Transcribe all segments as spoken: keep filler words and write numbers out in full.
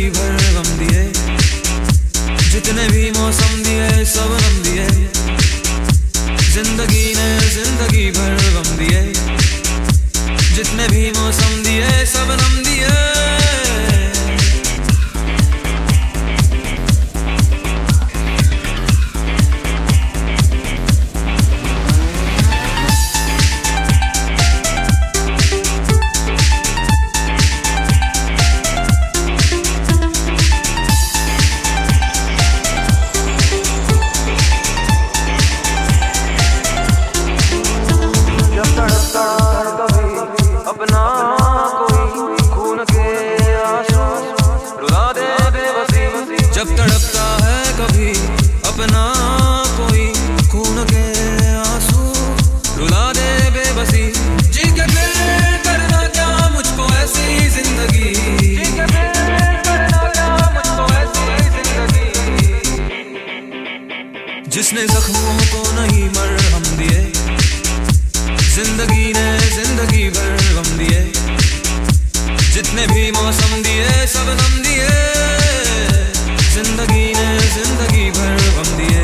जिंदगी भर गम दिए, जितने भी मौसम दिए सब नम दिए, जिंदगी ने जिंदगी भर गम दिए, जितने भी मौसम दिए सब नम दिए। जब तड़पता है कभी अपना कोई खून के आंसू रुला दे बेबसी, जी के फिर करना क्या मुझको ऐसी जिंदगी, जी के फिर करना क्या मुझको ऐसी जिंदगी, जिसने जख्मों को नहीं मरहम दिए, जिंदगी ने जिंदगी भर गम दिए, जितने भी मौसम दिए सब नम दिए, जिंदगी ने जिंदगी भर गम दिए।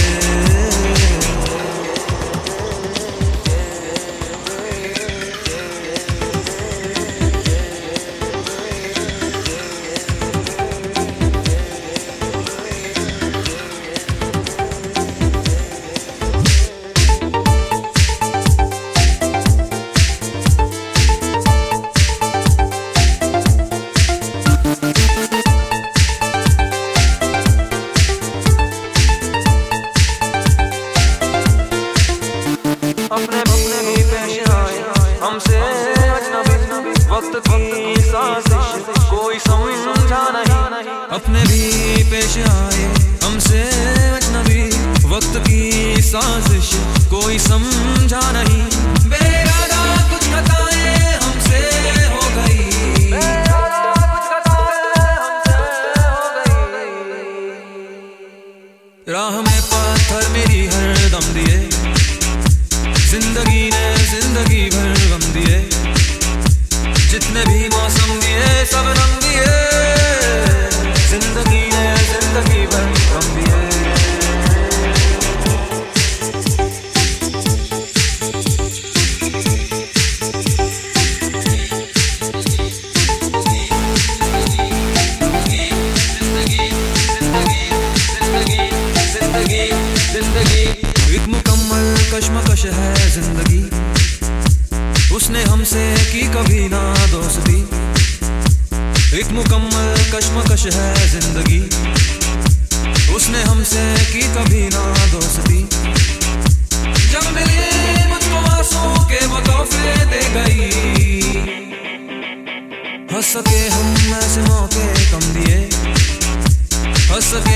अपने भी पेश आए हमसे अजनबी, वक्त की साजिश कोई समझा नहीं, अपने भी पेश आए हमसे अजनबी, वक्त की साजिश कोई समझा नहीं, बेइरादा कुछ खताएं हमसे हो गई, कुछ खताएं हमसे हो गई, राह में पत्थर मेरी हर दम दिए, जिंदगी ने जिंदगी भर गम दिए, जितने भी मौसम दिए सब रंग दिए, जिंदगी ने जिंदगी भर गम दिए। एक मुकम्मल कश्मकश है जिंदगी, उसने हमसे की कभी ना दोस्ती, एक मुकम्मल कश्मकश है जिंदगी, उसने हमसे की कभी ना दोस्ती, जब मिली मुझको आंसू के वो तोहफे दे गई, हंस सके हम ऐसे मौके कम दिए, हंस सके